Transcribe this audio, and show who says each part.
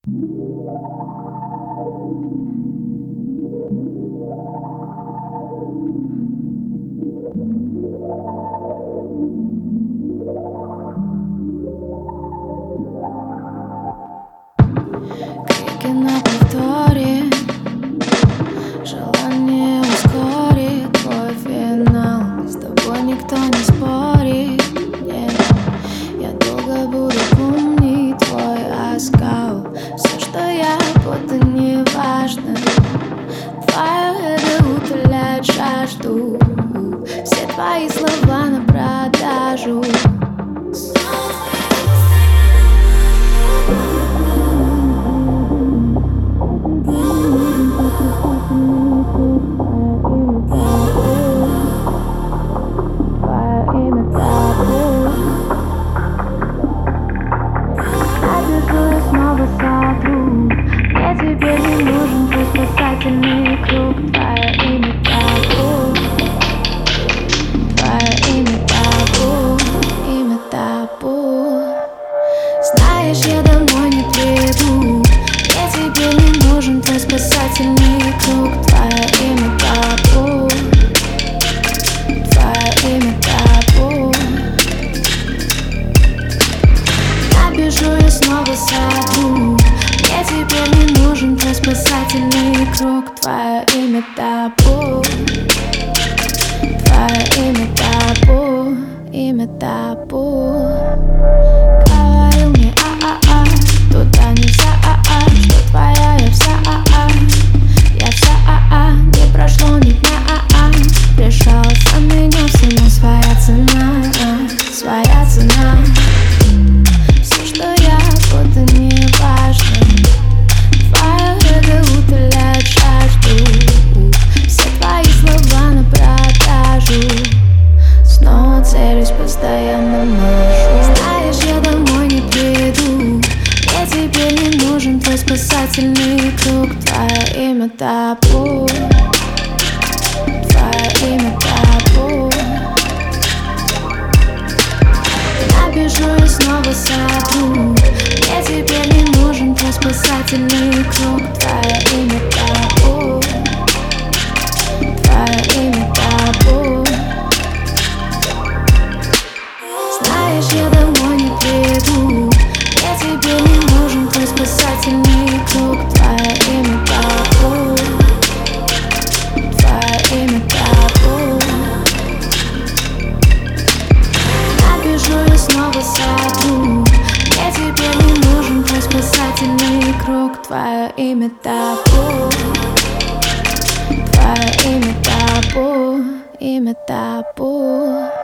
Speaker 1: Крики на повторе, желание ускорить твой финал. С тобой никто не спорит, нет. Я долго буду помнить твой оскал. Все, что я буду, не важно. Твое эго утоляет жажду. Все твои слова на продажу. Мне теперь не нужен твой спасательный круг. Твое имя табу. Твое имя табу. Имя табу. Знаешь, я домой не приду. Мне теперь не нужен твой спасательный круг. Твое имя табу. Твое имя табу. Набежу и снова сотру. Мне теперь не нужен твой спасательный круг. Твое имя табу. Твое имя табу. Имя табу. Говорил мне туда нельзя что твоя я вся я вся не прошло ни дня Решал за меня всему своя цена. Своя цена. Все, что я буду, не важно. Твое эго утоляет жажду. Все твои слова на продажу. Снова целюсь, постоянно машу. Знаешь, я домой не приду. Мне теперь не нужен твой спасательный круг. Твое имя табу. Твое имя табу. Набежу и снова сотру. Мне теперь не нужен твой спасательный круг. Твое имя табу. Твое имя табу. Знаешь, я домой не приду. Мне теперь не нужен твой спасательный круг. Твое имя табу. Твое имя табу. Набежу и снова сотру. Мне теперь не нужен твой спасательный круг. Твое имя табу. Твое имя табу. Имя табу.